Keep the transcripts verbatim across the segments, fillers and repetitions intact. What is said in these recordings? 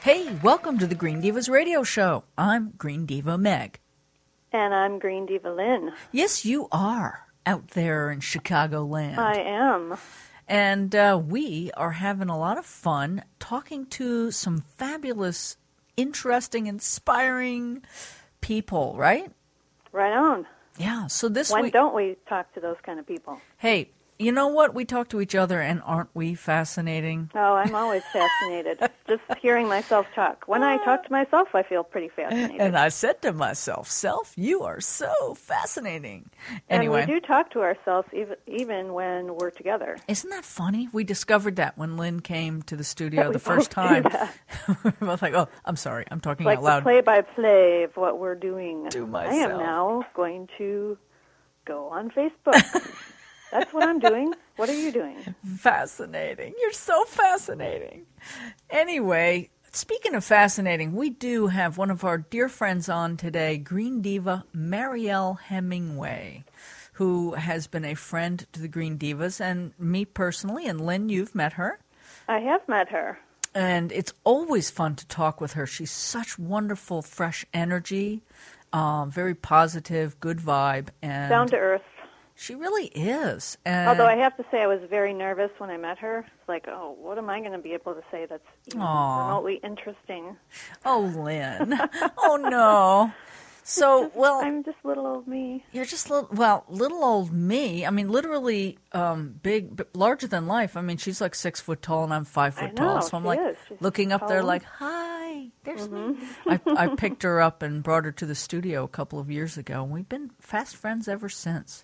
Hey, welcome to the Green Divas Radio Show. I'm Green Diva Meg. And I'm Green Diva Lynn. Yes, you are out there in Chicagoland. I am. And uh, we are having a lot of fun talking to some fabulous, interesting, inspiring people, right? Right on. Yeah, so this When week... don't we talk to those kind of people? Hey, you know what? We talk to each other, and aren't we fascinating? Oh, I'm always fascinated. Just hearing myself talk. When I talk to myself, I feel pretty fascinated. And I said to myself, Self, you are so fascinating. Anyway. And we do talk to ourselves even, even when we're together. Isn't that funny? We discovered that when Lynn came to the studio we the first both time. do that. We were both like, oh, I'm sorry, I'm talking Like out loud. the play-by-play of what we're doing. To I am myself. now going to go on Facebook. That's what I'm doing. What are you doing? Fascinating. You're so fascinating. Anyway, speaking of fascinating, we do have one of our dear friends on today, Green Diva Marielle Hemingway, who has been a friend to the Green Divas and me personally. And Lynn, you've met her. I have met her. And it's always fun to talk with her. She's such wonderful, fresh energy, um, very positive, good vibe. And Down to earth. she really is. And Although I have to say I was very nervous when I met her. It's like, oh, what am I going to be able to say that's even Aw. remotely interesting? Oh, Lynn. Oh, no. So, well, I'm just little old me. you're just little, well, little old me. I mean, literally um, big, b- larger than life. I mean, she's like six foot tall and I'm five foot I know, tall. So I'm she like is. She's looking up there tall. like, hi, there's Mm-hmm. me. I, I picked her up and brought her to the studio a couple of years ago. And we've been fast friends ever since.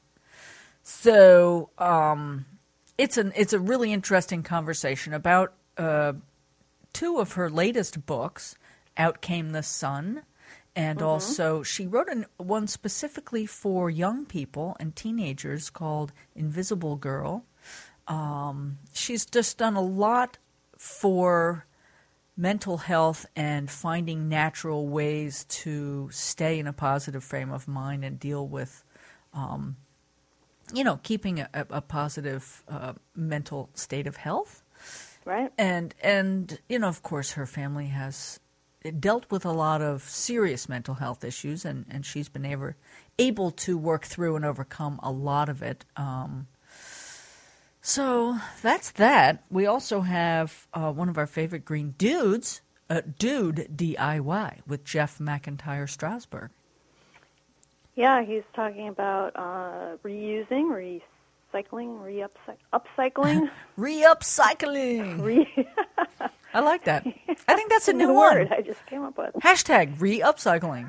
So um, it's an it's a really interesting conversation about uh, two of her latest books, Out Came the Sun, and Mm-hmm. also she wrote an, one specifically for young people and teenagers called Invisible Girl. Um, she's just done a lot for mental health and finding natural ways to stay in a positive frame of mind and deal with um, you know, keeping a, a positive uh, mental state of health. Right? And, and you know, of course, her family has dealt with a lot of serious mental health issues, and, and she's been able, able to work through and overcome a lot of it. Um, so that's that. We also have uh, one of our favorite green dudes, uh, Dude D I Y, with Jeff McIntyre Strasberg. Yeah, he's talking about uh, reusing, recycling, re-upcycling. Re-upcycling. Re- I like that. I think that's a new new word one. I just came up with. Hashtag re-upcycling.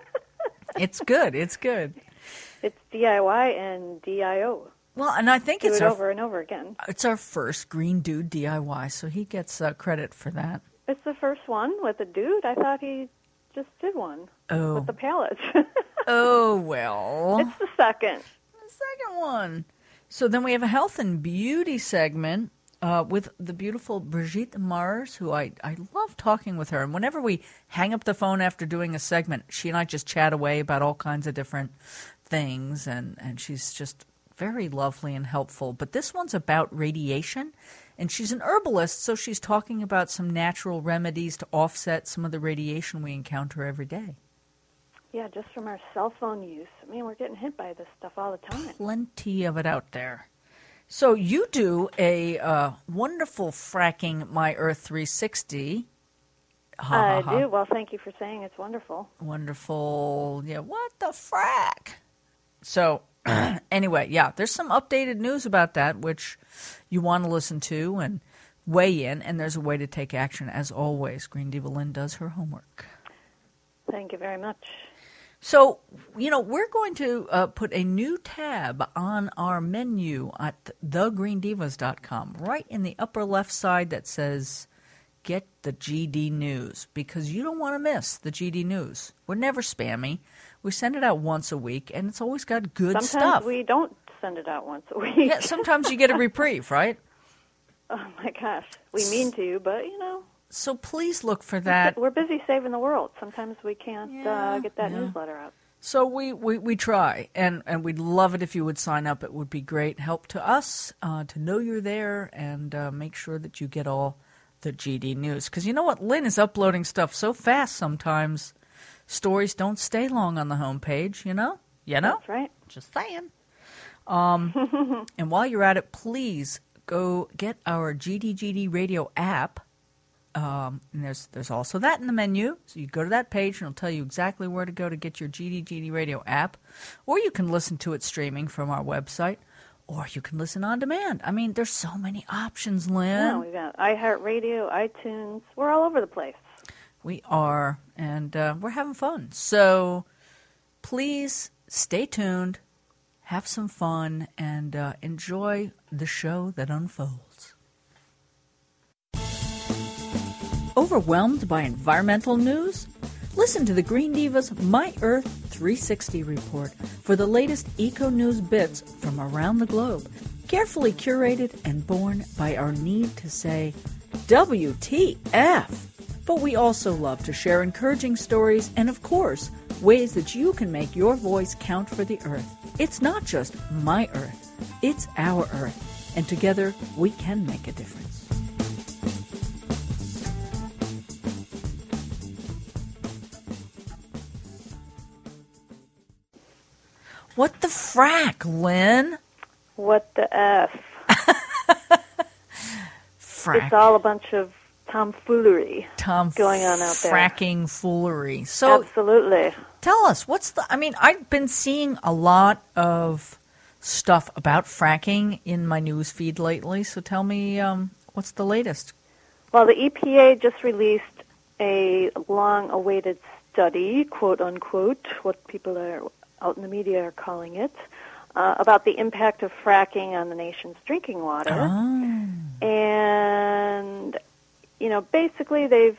It's good. It's good. It's D I Y and D I O. Well, and I think Do it's it our, over and over again. it's our first Green Dude D I Y, so he gets uh, credit for that. It's the first one with a dude. I thought he just did one Oh. with the pallets. Oh, well. It's the second. The second one. So then we have a health and beauty segment uh, with the beautiful Brigitte Mars, who I, I love talking with her. And whenever we hang up the phone after doing a segment, she and I just chat away about all kinds of different things, and, and she's just very lovely and helpful. But this one's about radiation, and she's an herbalist, so she's talking about some natural remedies to offset some of the radiation we encounter every day. Yeah, just from our cell phone use. I mean, we're getting hit by this stuff all the time. Plenty of it out there. So you do a uh, wonderful fracking My Earth three sixty. Ha, I ha, ha. do. Well, thank you for saying it's wonderful. Wonderful. Yeah, what the frack? So anyway, yeah, there's some updated news about that, which you want to listen to and weigh in, and there's a way to take action. As always, Green Diva Lynn does her homework. Thank you very much. So, you know, we're going to uh, put a new tab on our menu at the green divas dot com, right in the upper left side that says, get the G D News, because you don't want to miss the G D News. We're never spammy. We send it out once a week, and it's always got good Sometimes stuff. we don't send it out once a week. Yeah, sometimes you get a reprieve, right? Oh, my gosh. We mean to, but, you know. So please look for that. We're busy saving the world. Sometimes we can't Yeah, uh, get that yeah. newsletter out. So we, we, we try, and, and we'd love it if you would sign up. It would be great help to us uh, to know you're there and uh, make sure that you get all the G D News. Because you know what? Lynn is uploading stuff so fast sometimes stories don't stay long on the homepage, you know? You know? That's right. Just saying. Um, and while you're at it, please go get our G D G D Radio app. Um, and there's there's also that in the menu. So you go to that page and it'll tell you exactly where to go to get your G D G D Radio app. Or you can listen to it streaming from our website. Or you can listen on demand. I mean, there's so many options, Lynn. Yeah, we've got iHeartRadio, iTunes. We're all over the place. We are, and uh, we're having fun. So please stay tuned, have some fun, and uh, enjoy the show that unfolds. Overwhelmed by environmental news? Listen to the Green Divas My Earth three sixty report for the latest eco-news bits from around the globe, carefully curated and born by our need to say, W T F! But we also love to share encouraging stories and, of course, ways that you can make your voice count for the Earth. It's not just my Earth, it's our Earth, and together we can make a difference. What the frack, Lynn? What the F? Frack. It's all a bunch of tomfoolery Tom going on out there. Fracking foolery. So Absolutely. tell us, what's the... I mean, I've been seeing a lot of stuff about fracking in my news feed lately, so tell me, um, what's the latest? Well, the E P A just released a long-awaited study, quote-unquote, what people are out in the media are calling it, uh, about the impact of fracking on the nation's drinking water. Oh. And, you know, basically they've,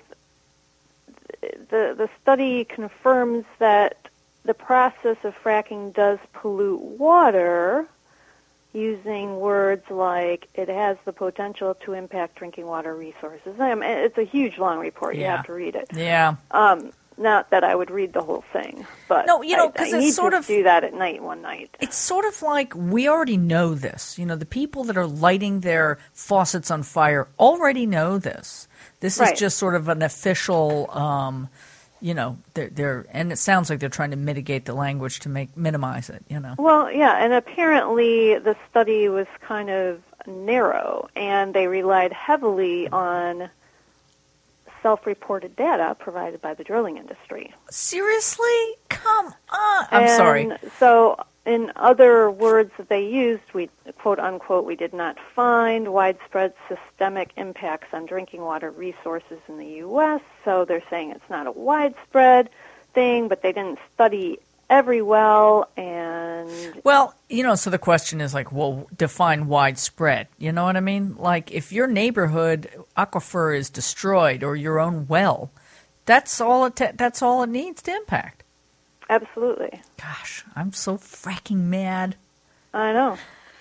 the, the study confirms that the process of fracking does pollute water, using words like it has the potential to impact drinking water resources. I mean, it's a huge, long report. You Yeah. have to read it. Yeah. Um, not that I would read the whole thing, but No, you know, I, 'cause I it's need sort to of- do that at night one night. It's sort of like we already know this. You know, the people that are lighting their faucets on fire already know this. This Right. is just sort of an official, um, you know, they're, they're, and it sounds like they're trying to mitigate the language to make minimize it, you know. Well, yeah, and apparently the study was kind of narrow, and they relied heavily on self-reported data provided by the drilling industry. Seriously? Come on. I'm and sorry. So in other words that they used, we, quote unquote, we did not find widespread systemic impacts on drinking water resources in the U S, so they're saying it's not a widespread thing, but they didn't study every well, and Well, you know, so the question is like, well, define widespread. You know what I mean? Like, if your neighborhood aquifer is destroyed or your own well, that's all it. Te- that's all it needs to impact. absolutely. Gosh, I'm so fracking mad. I know.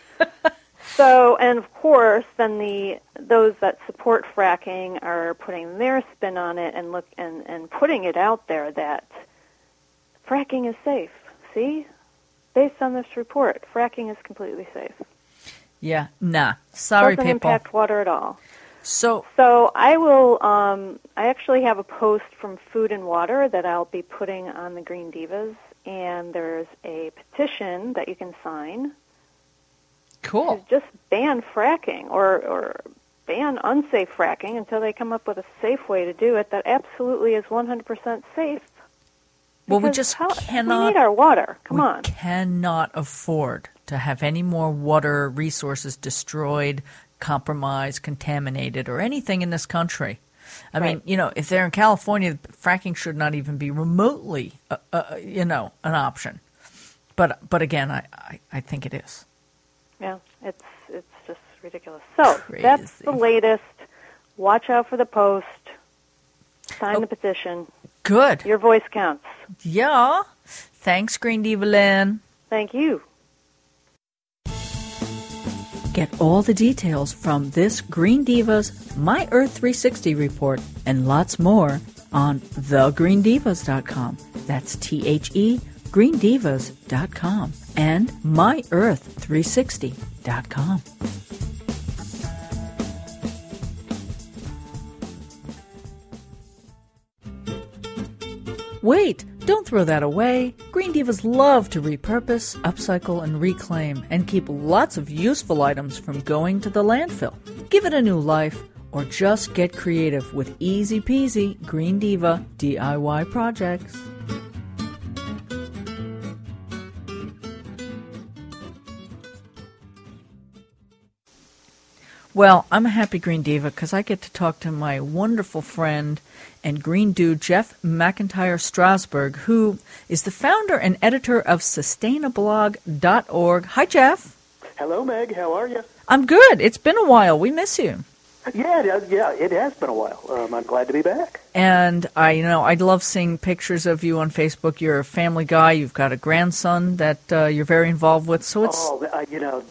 So, and of course, then the those that support fracking are putting their spin on it and look and, and putting it out there that fracking is safe. See? Based on this report, fracking is completely safe. Yeah, nah. Sorry, Doesn't people. impact water at all. So, So I will, um, I actually have a post from Food and Water that I'll be putting on the Green Divas, and there's a petition that you can sign cool. to just ban fracking or, or ban unsafe fracking until they come up with a safe way to do it that absolutely is one hundred percent safe. Well, we Because just how, cannot. We need our water. Come we on. cannot afford to have any more water resources destroyed, compromised, contaminated, or anything in this country. I Right. mean, you know, if they're in California, fracking should not even be remotely, uh, uh, you know, an option. But but again, I, I, I think it is. Yeah, it's it's just ridiculous. So that's the Crazy. latest. Watch out for the post. Sign Oh. the petition. Good. Your voice counts. Yeah. Thanks, Green Diva Lynn. Thank you. Get all the details from this Green Divas My Earth three sixty report and lots more on the green divas dot com. That's T H E green divas dot com and my earth three sixty dot com. Wait, don't throw that away. Green Divas love to repurpose, upcycle, and reclaim, and keep lots of useful items from going to the landfill. Give it a new life, or just get creative with easy peasy Green Diva D I Y projects. Well, I'm a happy Green Diva because I get to talk to my wonderful friend and Green Dude, Jeff McIntyre Strasberg, who is the founder and editor of Sustainablog dot org. Hi, Jeff. Hello, Meg. How are you? I'm good. It's been a while. We miss you. Yeah, it, yeah, it has been a while. Um, I'm glad to be back. And I, you know, I love seeing pictures of you on Facebook. You're a family guy. You've got a grandson that uh, you're very involved with. So it's, oh, I, you know,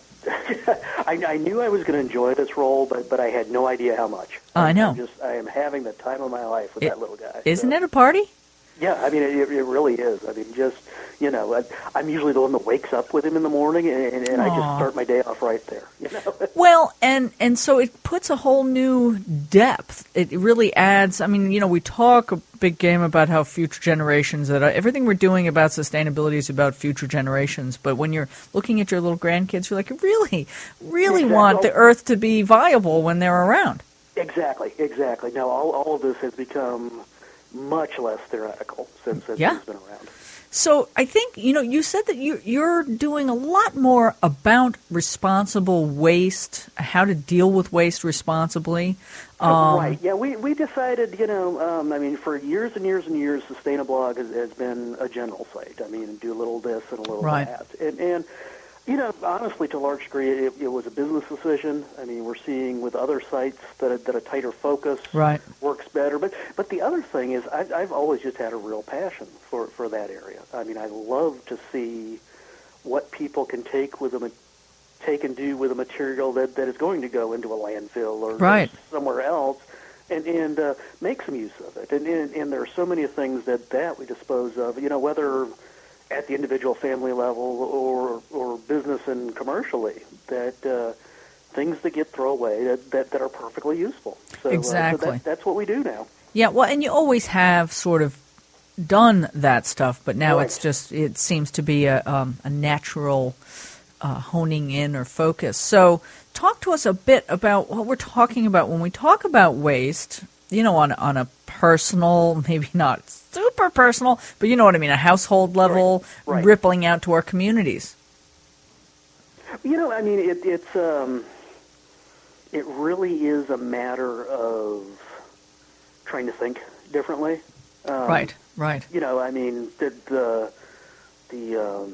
I, I knew I was going to enjoy this role, but but I had no idea how much. I know. I'm just I am having the time of my life with it, that little guy. Isn't so. it a party? Yeah, I mean, it, it really is. I mean, just, you know, I, I'm usually the one that wakes up with him in the morning, and, and, and I just start my day off right there. You know? Well, and, and so it puts a whole new depth. It really adds, I mean, you know, we talk a big game about how future generations, that everything we're doing about sustainability is about future generations. But when you're looking at your little grandkids, you're like, you really, really exactly. want the earth to be viable when they're around. Exactly, exactly. Now, all, all of this has become much less theoretical since, since yeah. it's been around. So I think, you know, you said that you, you're doing a lot more about responsible waste, how to deal with waste responsibly. Um, right. Yeah, we, we decided, you know, um, I mean, for years and years and years, Sustainablog has, has been a general site. I mean, do a little this and a little right. that. And, and, you know, honestly, to a large degree, it, it was a business decision. I mean, we're seeing with other sites that a, that a tighter focus right. works better. But but the other thing is, I, I've always just had a real passion for, for that area. I mean, I love to see what people can take with a take and do with a material that, that is going to go into a landfill or, right. or somewhere else, and and uh, make some use of it. And, and and there are so many things that that we dispose of. You know, whether at the individual family level or or business and commercially, that uh, things that get thrown away that, that, that are perfectly useful. So, exactly. Uh, so that, that's what we do now. Yeah, well, and you always have sort of done that stuff, but now right. it's just, it seems to be a, um, a natural uh, honing in or focus. So talk to us a bit about what we're talking about when we talk about waste, you know, on, on a personal, maybe not super personal, but you know what I mean, a household level, right. Right. rippling out to our communities. You know, I mean, it, it's um, it really is a matter of trying to think differently. Um, right, right. You know, I mean, the the, the um,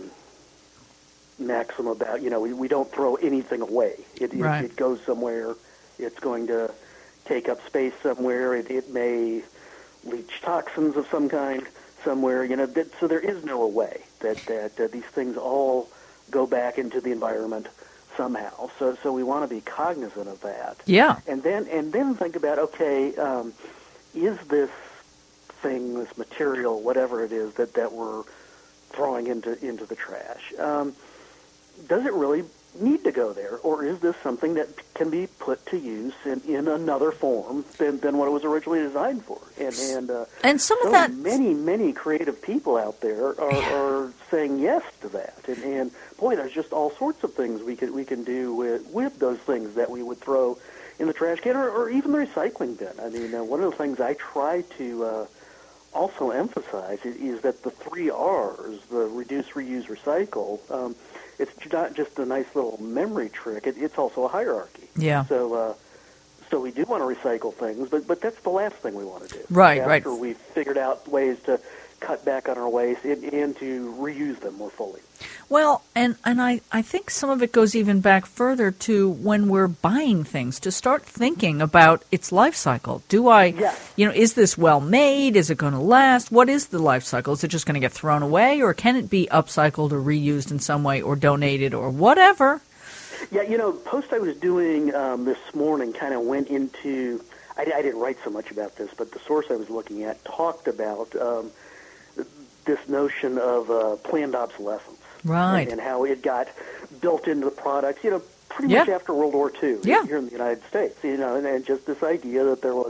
maxim about, you know, we, we don't throw anything away. It, it, right. it goes somewhere. It's going to take up space somewhere. It, it may leach toxins of some kind somewhere. You know, that, so there is no way that that uh, these things all go back into the environment somehow. So so we want to be cognizant of that. Yeah. And then and then think about, okay, um, is this thing, this material, whatever it is that, that we're throwing into into the trash, um, does it really need to go there, or is this something that can be put to use in, in another form than, than what it was originally designed for? And and, uh, and some so of that, many many creative people out there are, are saying yes to that. And, and boy, there's just all sorts of things we could we can do with with those things that we would throw in the trash can, or, or even the recycling bin. I mean, uh, one of the things I try to uh, also emphasize is, is that the three R's, the reduce, reuse, recycle. Um, It's not just a nice little memory trick. It, it's also a hierarchy. Yeah. So, uh, so we do want to recycle things, but but that's the last thing we want to do. Right, After right. After we've figured out ways to cut back on our waste and, and to reuse them more fully. Well, and, and I, I think some of it goes even back further to when we're buying things, to start thinking about its life cycle. Do I, Yes. you know, is this well made? Is it going to last? What is the life cycle? Is it just going to get thrown away, or can it be upcycled or reused in some way, or donated, or whatever? Yeah, you know, post I was doing um, this morning kind of went into, I, I didn't write so much about this, but the source I was looking at talked about um, this notion of uh, planned obsolescence. Right. And, and how it got built into the products, you know, pretty yeah. much after World War Two yeah. here in the United States, you know, and, and just this idea that there was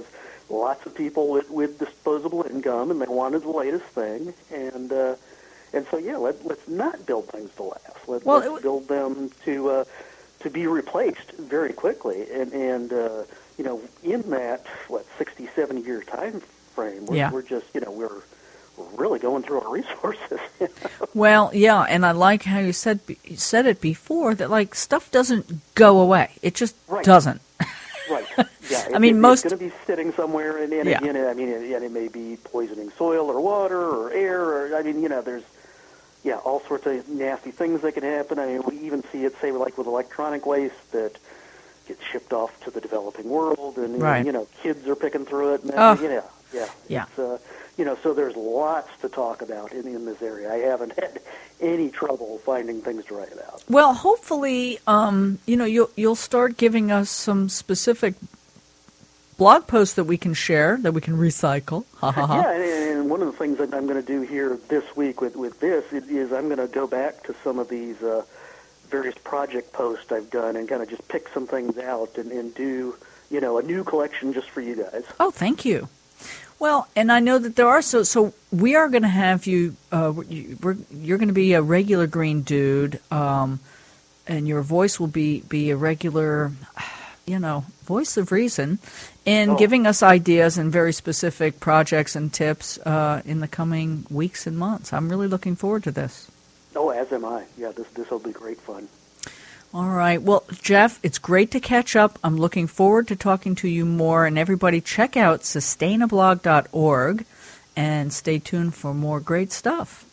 lots of people with, with disposable income, and they wanted the latest thing. And uh, and so, yeah, let, let's not build things to last. Let, Well, let's it- build them to uh, to be replaced very quickly. And, and uh, you know, in that, what, sixty, seventy-year time frame, we're, Yeah. we're just, you know, we're really going through our resources. you know? Well, yeah, and I like how you said you said it before that like stuff doesn't go away. It just Right. doesn't. Right. Yeah. I mean, it, most- it's going to be sitting somewhere, and, and Yeah. again, I mean, and it may be poisoning soil or water or air, or I mean, you know, there's yeah, all sorts of nasty things that can happen. I mean, we even see it, say, like with electronic waste that gets shipped off to the developing world, and Right. you know, kids are picking through it. And, Oh. yeah, yeah, Yeah. It's, uh, you know, so there's lots to talk about in, in this area. I haven't had any trouble finding things to write about. Well, hopefully, um, you know, you'll you'll start giving us some specific blog posts that we can share, that we can recycle. Ha ha ha. Yeah, and, and one of the things that I'm going to do here this week with, with this is, is I'm going to go back to some of these uh, various project posts I've done and kind of just pick some things out and, and do, you know, a new collection just for you guys. Oh, thank you. Well, and I know that there are so so we are going to have you. Uh, you- we're, you're going to be a regular green dude, um, and your voice will be be a regular, you know, voice of reason, in Oh. giving us ideas and very specific projects and tips uh, in the coming weeks and months. I'm really looking forward to this. Oh, as am I. Yeah, this this will be great fun. All right. Well, Jeff, it's great to catch up. I'm looking forward to talking to you more. And everybody, check out sustainablog dot org and stay tuned for more great stuff.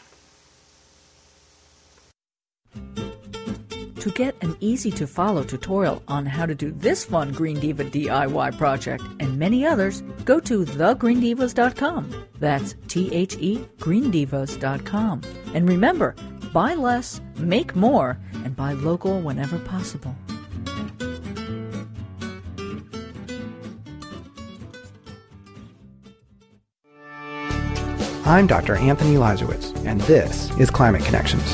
To get an easy-to-follow tutorial on how to do this fun Green Diva D I Y project and many others, go to the green divas dot com. That's T H E green divas dot com. And remember, buy less, make more, and buy local whenever possible. I'm Doctor Anthony Lazarowitz, and this is Climate Connections.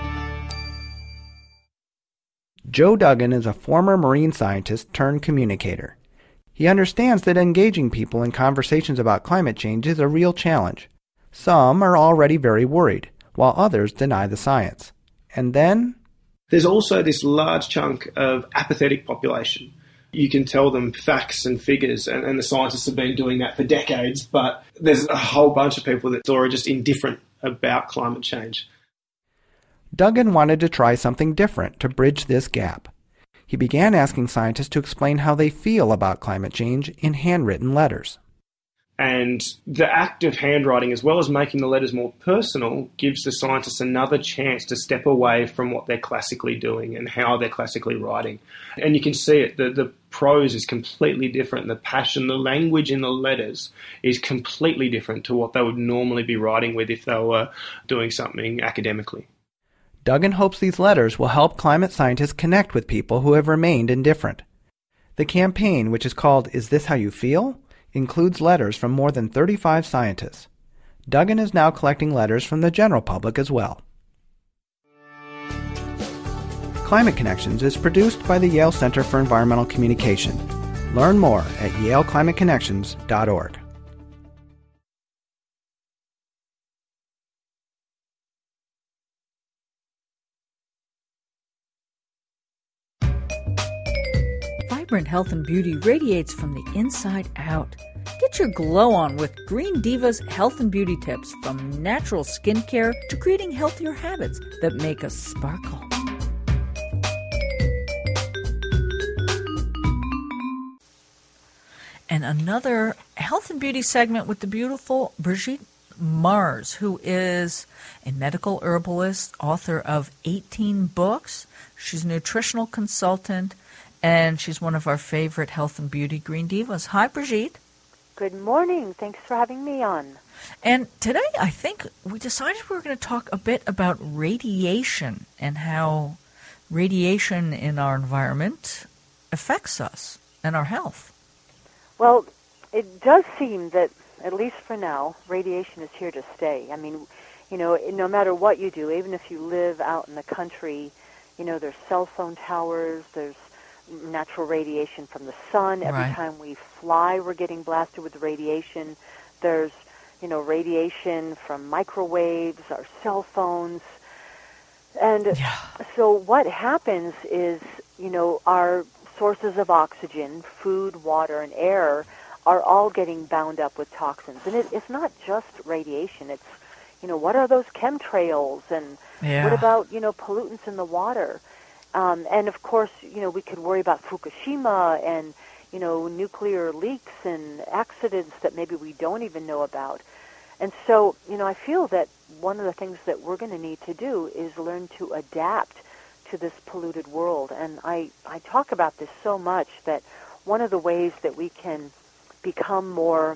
Joe Duggan is a former marine scientist turned communicator. He understands that engaging people in conversations about climate change is a real challenge. Some are already very worried, while others deny the science. And then there's also this large chunk of apathetic population. You can tell them facts and figures, and, and the scientists have been doing that for decades, but there's a whole bunch of people that are just indifferent about climate change. Duggan wanted to try something different to bridge this gap. He began asking scientists to explain how they feel about climate change in handwritten letters. And the act of handwriting, as well as making the letters more personal, gives the scientists another chance to step away from what they're classically doing and how they're classically writing. And you can see it, the, the prose is completely different. The passion, the language in the letters is completely different to what they would normally be writing with if they were doing something academically. Duggan hopes these letters will help climate scientists connect with people who have remained indifferent. The campaign, which is called Is This How You Feel?, includes letters from more than thirty-five scientists. Duggan is now collecting letters from the general public as well. Climate Connections is produced by the Yale Center for Environmental Communication. Learn more at yale climate connections dot org. Vibrant health and beauty radiates from the inside out. Get your glow on with Green Diva's health and beauty tips, from natural skincare to creating healthier habits that make us sparkle. And another health and beauty segment with the beautiful Brigitte Mars, who is a medical herbalist, author of eighteen books. She's a nutritional consultant, and she's one of our favorite health and beauty green divas. Hi, Brigitte. Good morning. Thanks for having me on. And today I think we decided we were going to talk a bit about radiation and how radiation in our environment affects us and our health. Well, it does seem that, at least for now, radiation is here to stay. I mean, you know, no matter what you do, even if you live out in the country, you know, there's cell phone towers, there's natural radiation from the sun. Every Right. time we fly, we're getting blasted with radiation. There's, you know, radiation from microwaves, our cell phones. And Yeah. so what happens is, you know, our sources of oxygen, food, water, and air are all getting bound up with toxins. And it, it's not just radiation. It's, you know, what are those chemtrails? And Yeah. what about, you know, pollutants in the water? Um, and, of course, you know, we could worry about Fukushima and, you know, nuclear leaks and accidents that maybe we don't even know about. And so, you know, I feel that one of the things that we're going to need to do is learn to adapt to this polluted world. And I, I talk about this so much that one of the ways that we can become more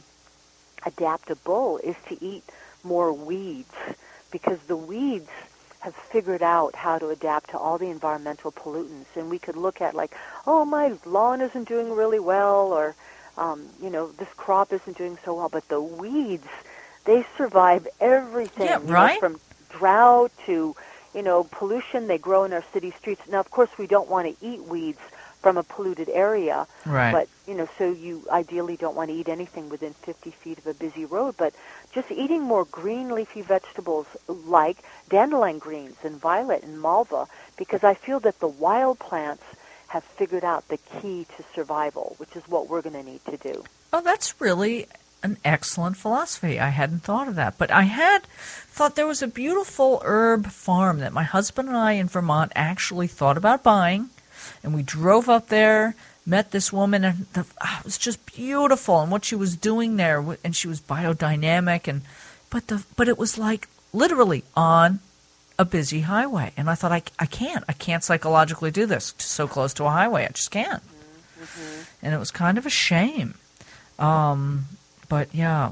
adaptable is to eat more weeds, because the weeds have figured out how to adapt to all the environmental pollutants. And we could look at like, oh, my lawn isn't doing really well, or, um, you know, this crop isn't doing so well. But the weeds, they survive everything, Yeah, you know, right. from drought to, you know, pollution. They grow in our city streets. Now, of course, we don't want to eat weeds from a polluted area. Right. But, you know, so you ideally don't want to eat anything within fifty feet of a busy road. But just eating more green leafy vegetables like dandelion greens and violet and malva, because I feel that the wild plants have figured out the key to survival, which is what we're going to need to do. Oh, that's really an excellent philosophy. I hadn't thought of that. But I had thought there was a beautiful herb farm that my husband and I in Vermont actually thought about buying. And we drove up there, met this woman, and the, oh, it was just beautiful. And what she was doing there, and she was biodynamic, and but the but it was like literally on a busy highway. And I thought, I, I can't. I can't psychologically do this so close to a highway. I just can't. Mm-hmm. And it was kind of a shame. Um, but, yeah.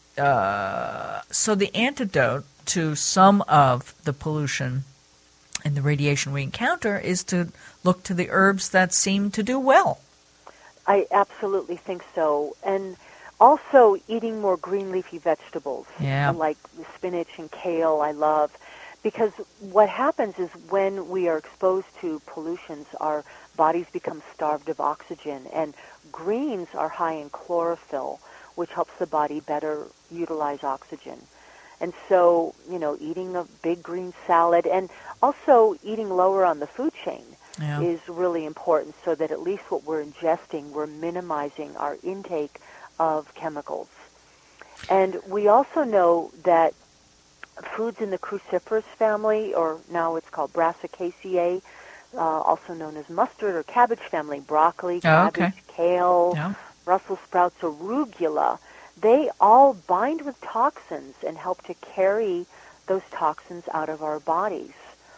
Uh, so the antidote to some of the pollution and the radiation we encounter is to look to the herbs that seem to do well. I absolutely think so. And also eating more green leafy vegetables, Yeah. like spinach and kale, I love. Because what happens is when we are exposed to pollutions, our bodies become starved of oxygen. And greens are high in chlorophyll, which helps the body better utilize oxygen. And so, you know, eating a big green salad and also eating lower on the food chain Yeah. is really important, so that at least what we're ingesting, we're minimizing our intake of chemicals. And we also know that foods in the cruciferous family, or now it's called Brassicaceae, uh, also known as mustard or cabbage family, broccoli, Oh, cabbage, okay. kale, Yeah. Brussels sprouts, arugula, they all bind with toxins and help to carry those toxins out of our bodies.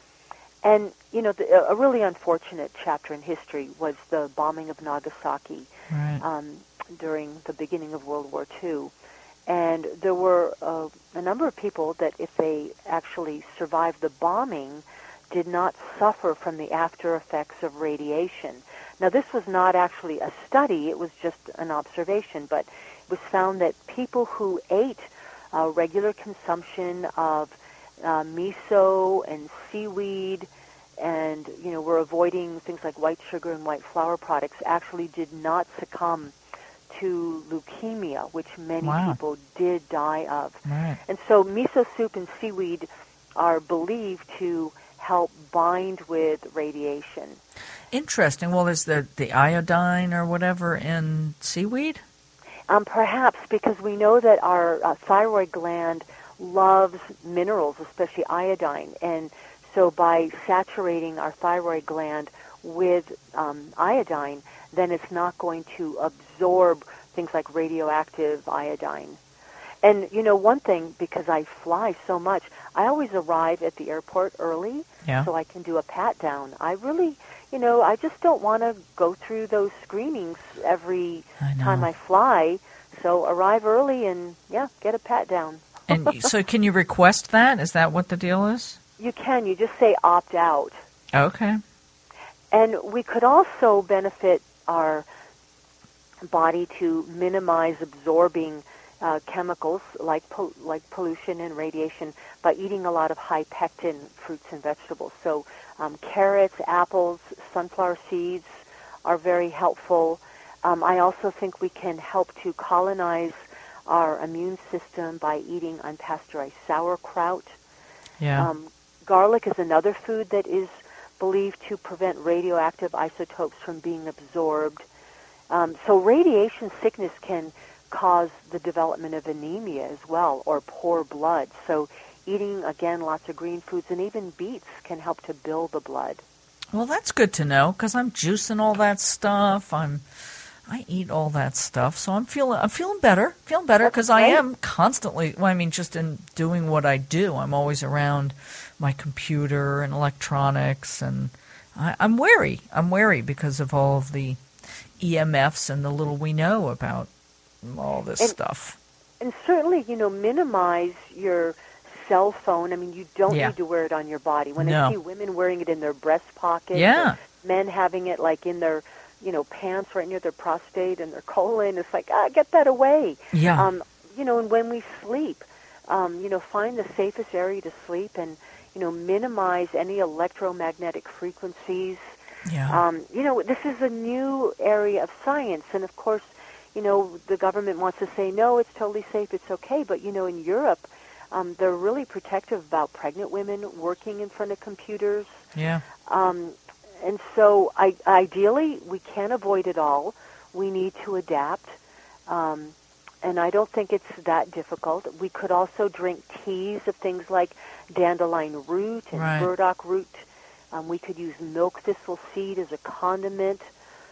And, you know, the, a really unfortunate chapter in history was the bombing of Nagasaki Right. um, during the beginning of World War Two. And there were uh, a number of people that, if they actually survived the bombing, did not suffer from the after effects of radiation. Now, this was not actually a study, it was just an observation, but it was found that people who ate uh, regular consumption of uh, miso and seaweed and, you know, were avoiding things like white sugar and white flour products actually did not succumb to leukemia, which many Wow. people did die of. Right. And so miso soup and seaweed are believed to help bind with radiation. Interesting. Well, is the, the iodine or whatever in seaweed? Um, perhaps because we know that our uh, thyroid gland loves minerals, especially iodine. And so by saturating our thyroid gland with um, iodine, then it's not going to absorb things like radioactive iodine. And, you know, one thing, because I fly so much, I always arrive at the airport early Yeah. so I can do a pat-down. I really, you know, I just don't want to go through those screenings every I know. time I fly. So arrive early and, yeah, get a pat-down. And so can you request that? Is that what the deal is? You can. You just say opt out. Okay. And we could also benefit our body to minimize absorbing uh, chemicals like pol- like pollution and radiation by eating a lot of high pectin fruits and vegetables. So um, carrots, apples, sunflower seeds, are very helpful. Um, I also think we can help to colonize our immune system by eating unpasteurized sauerkraut. Yeah. Um, garlic is another food that is believed to prevent radioactive isotopes from being absorbed. Um, so radiation sickness can cause the development of anemia as well, or poor blood. So eating, again, lots of green foods and even beets can help to build the blood. Well, that's good to know because I'm juicing all that stuff. I'm, I eat all that stuff, so I'm feeling, I'm feeling better, feeling better because I am constantly. Well, I mean, just in doing what I do, I'm always around my computer and electronics, and I, I'm wary. I'm wary because of all of the E M Fs and the little we know about all this and, stuff. And certainly, you know, minimize your cell phone. I mean, you don't yeah. need to wear it on your body. When no. I see women wearing it in their breast pocket, yeah. or men having it like in their, you know, pants right near their prostate and their colon, it's like, ah, get that away. Yeah. Um, you know, and when we sleep, um, you know, find the safest area to sleep and, you know, minimize any electromagnetic frequencies. Yeah. Um, you know, this is a new area of science, and of course, you know, the government wants to say, no, it's totally safe, it's okay. But, you know, in Europe, um, they're really protective about pregnant women working in front of computers. Yeah. Um, and so I, ideally, we can't avoid it all. We need to adapt. Um, and I don't think it's that difficult. We could also drink teas of things like dandelion root and right. burdock root. Um, we could use milk thistle seed as a condiment.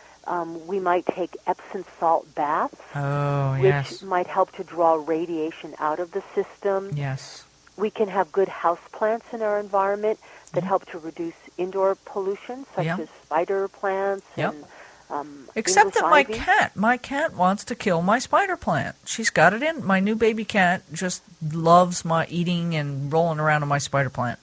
Um, we might take Epsom salt baths, oh, which yes. might help to draw radiation out of the system. Yes. We can have good house plants in our environment that mm. help to reduce indoor pollution, such yeah. as spider plants yep. and um, Except that my ivy. cat, my cat wants to kill my spider plant. She's got it in. My new baby cat just loves my eating and rolling around on my spider plant.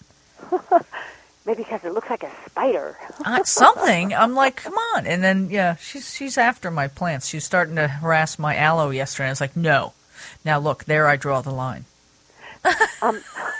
Maybe because it looks like a spider. uh, something. I'm like, come on. And then, yeah, she's she's after my plants. She's starting to harass my aloe yesterday. I was like, no. Now, look, there I draw the line. um,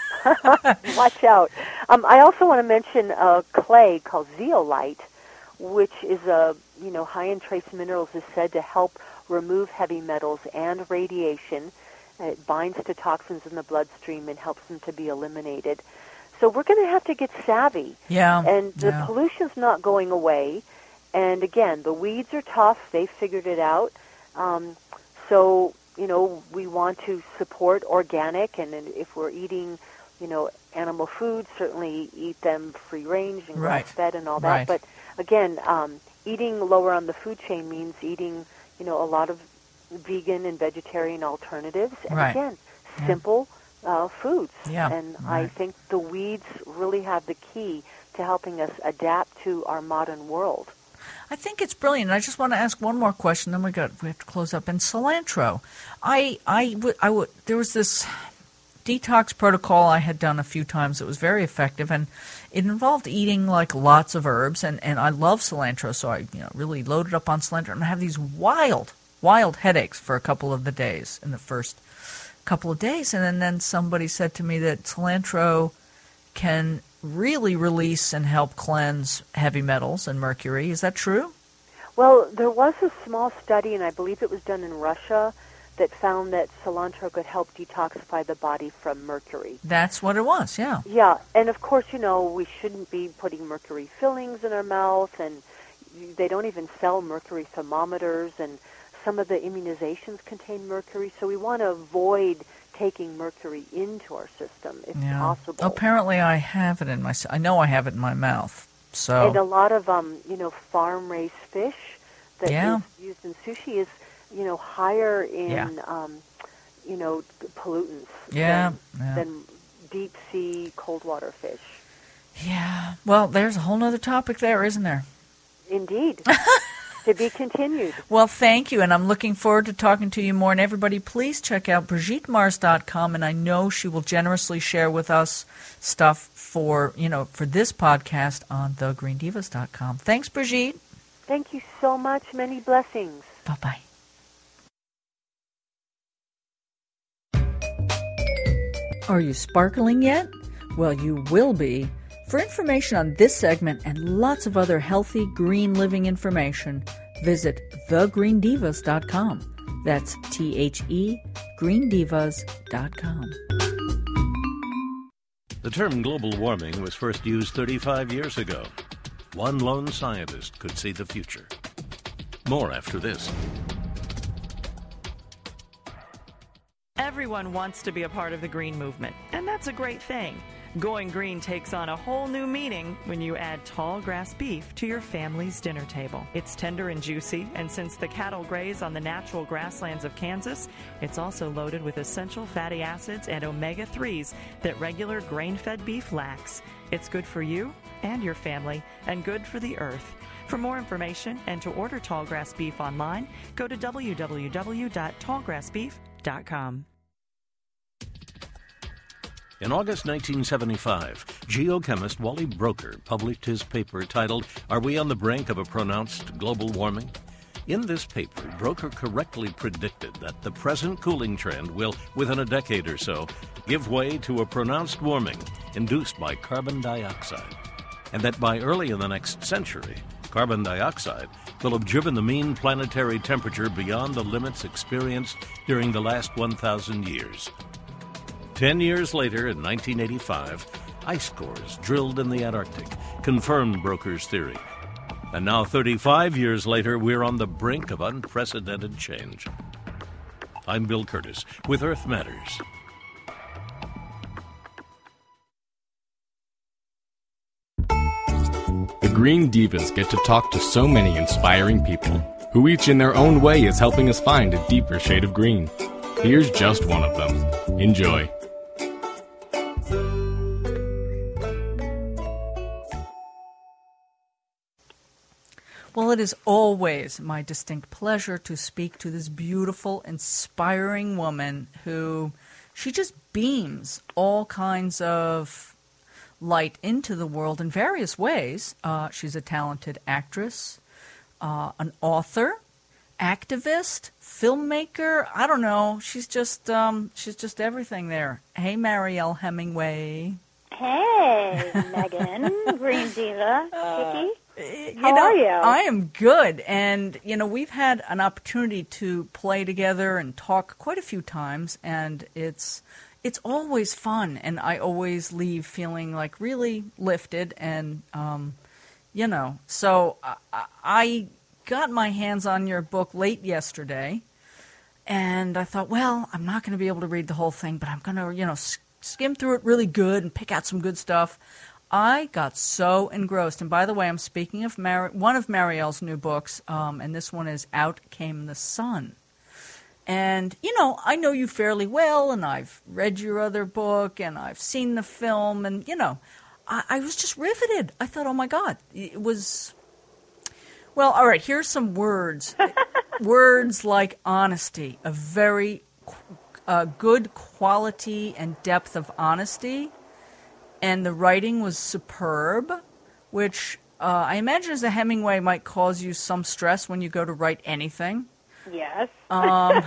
watch out. Um, I also want to mention a clay called zeolite, which is a, you know, high in trace minerals, is said to help remove heavy metals and radiation. It binds to toxins in the bloodstream and helps them to be eliminated. So we're going to have to get savvy. Yeah. And the yeah. pollution's not going away. And again, the weeds are tough. They figured it out. Um, so, you know, we want to support organic. And if we're eating, you know, animal foods, certainly eat them free range and right. grass-fed and all that. Right. But again, um, eating lower on the food chain means eating, you know, a lot of vegan and vegetarian alternatives. And right. again, yeah. simple Uh, foods. Yeah, and right. I think the weeds really have the key to helping us adapt to our modern world. I think it's brilliant. I just want to ask one more question, then we got we have to close up. And cilantro, I I would I would there was this detox protocol I had done a few times. It was very effective, and it involved eating like lots of herbs. And, and I love cilantro, so I you know really loaded up on cilantro, and I have these wild wild headaches for a couple of the days in the first. couple of days, and then, then somebody said to me that cilantro can really release and help cleanse heavy metals and mercury. Is that true? Well, there was a small study, and I believe it was done in Russia, that found that cilantro could help detoxify the body from mercury. That's what it was, yeah. Yeah, and of course, you know, we shouldn't be putting mercury fillings in our mouth, and they don't even sell mercury thermometers, and some of the immunizations contain mercury, so we want to avoid taking mercury into our system if yeah. possible. Apparently, I have it in my. I know I have it in my mouth. So and a lot of um, you know, farm-raised fish that yeah. is used in sushi is, you know, higher in yeah. um, you know, pollutants yeah. than, yeah. than deep sea cold water fish. Yeah. Well, there's a whole other topic there, isn't there? Indeed. To be continued. Well, thank you, and I'm looking forward to talking to you more. And everybody, please check out Brigitte Mars dot com, and I know she will generously share with us stuff for, you know, for this podcast on the green divas dot com. Thanks, Brigitte. Thank you so much. Many blessings. Bye-bye. Are you sparkling yet? Well, you will be For information on this segment and lots of other healthy green living information, visit the green divas dot com. That's T H E, green divas dot com. The term global warming was first used thirty-five years ago. One lone scientist could see the future. More after this. Everyone wants to be a part of the green movement, and that's a great thing. Going green takes on a whole new meaning when you add tall grass beef to your family's dinner table. It's tender and juicy, and since the cattle graze on the natural grasslands of Kansas, it's also loaded with essential fatty acids and omega threes that regular grain-fed beef lacks. It's good for you and your family, and good for the earth. For more information and to order tall grass beef online, go to w w w dot tall grass beef dot com. In August nineteen seventy-five, geochemist Wally Broecker published his paper titled, Are We on the Brink of a Pronounced Global Warming? In this paper, Broecker correctly predicted that the present cooling trend will, within a decade or so, give way to a pronounced warming induced by carbon dioxide, and that by early in the next century, carbon dioxide will have driven the mean planetary temperature beyond the limits experienced during the last one thousand years. Ten years later, in nineteen eighty-five, ice cores drilled in the Antarctic confirmed Broecker's theory. And now, thirty-five years later, we're on the brink of unprecedented change. I'm Bill Curtis with Earth Matters. The Green Divas get to talk to so many inspiring people, who each in their own way is helping us find a deeper shade of green. Here's just one of them. Enjoy. Well, it is always my distinct pleasure to speak to this beautiful, inspiring woman who, she just beams all kinds of light into the world in various ways. Uh, she's a talented actress, uh, an author, activist, filmmaker. I don't know. She's just um, she's just everything there. Hey, Marielle Hemingway. Hey, Megan, Green Diva, Kiki. You How know, are you? I am good. And, you know, we've had an opportunity to play together and talk quite a few times, and it's it's always fun. And I always leave feeling, like, really lifted. And, um, you know, so I, I got my hands on your book late yesterday, and I thought, well, I'm not going to be able to read the whole thing, but I'm going to, you know, skim through it really good and pick out some good stuff. I got so engrossed. And by the way, I'm speaking of Mar- one of Marielle's new books, um, and this one is Out Came the Sun. And, you know, I know you fairly well, and I've read your other book, and I've seen the film, and, you know, I, I was just riveted. I thought, oh, my God, it was... Well, all right, here's some words. Words like honesty, a very uh, good quality and depth of honesty. And the writing was superb, which uh, I imagine as a Hemingway might cause you some stress when you go to write anything. Yes. Um,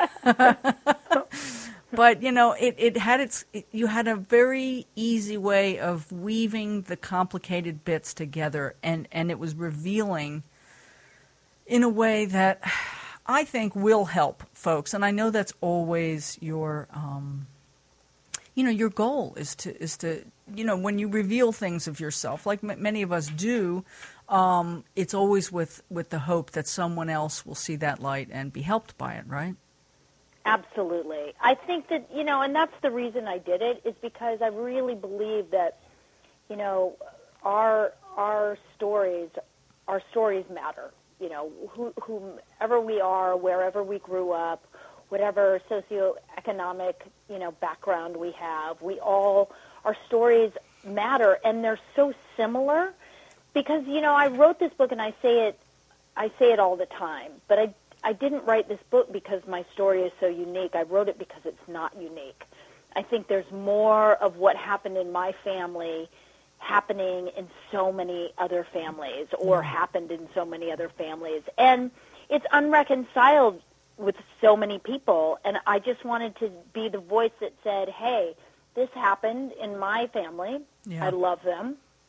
but, you know, it, it had its, it, you had a very easy way of weaving the complicated bits together, and, and it was revealing in a way that I think will help folks. And I know that's always your... Um, You know, your goal is to, is to, you know, when you reveal things of yourself, like m- many of us do, um, it's always with, with the hope that someone else will see that light and be helped by it, right? Absolutely. I think that, you know, and that's the reason I did it, is because I really believe that, you know, our our stories, our stories matter. You know, who, whomever we are, wherever we grew up, whatever socioeconomic, you know, background we have, we all, our stories matter, and they're so similar because, you know, I wrote this book, and I say it, I say it all the time, but I, I didn't write this book because my story is so unique. I wrote it because it's not unique. I think there's more of what happened in my family happening in so many other families, or mm-hmm. happened in so many other families, and it's unreconciled with so many people, and I just wanted to be the voice that said, hey, this happened in my family. Yeah. I love them.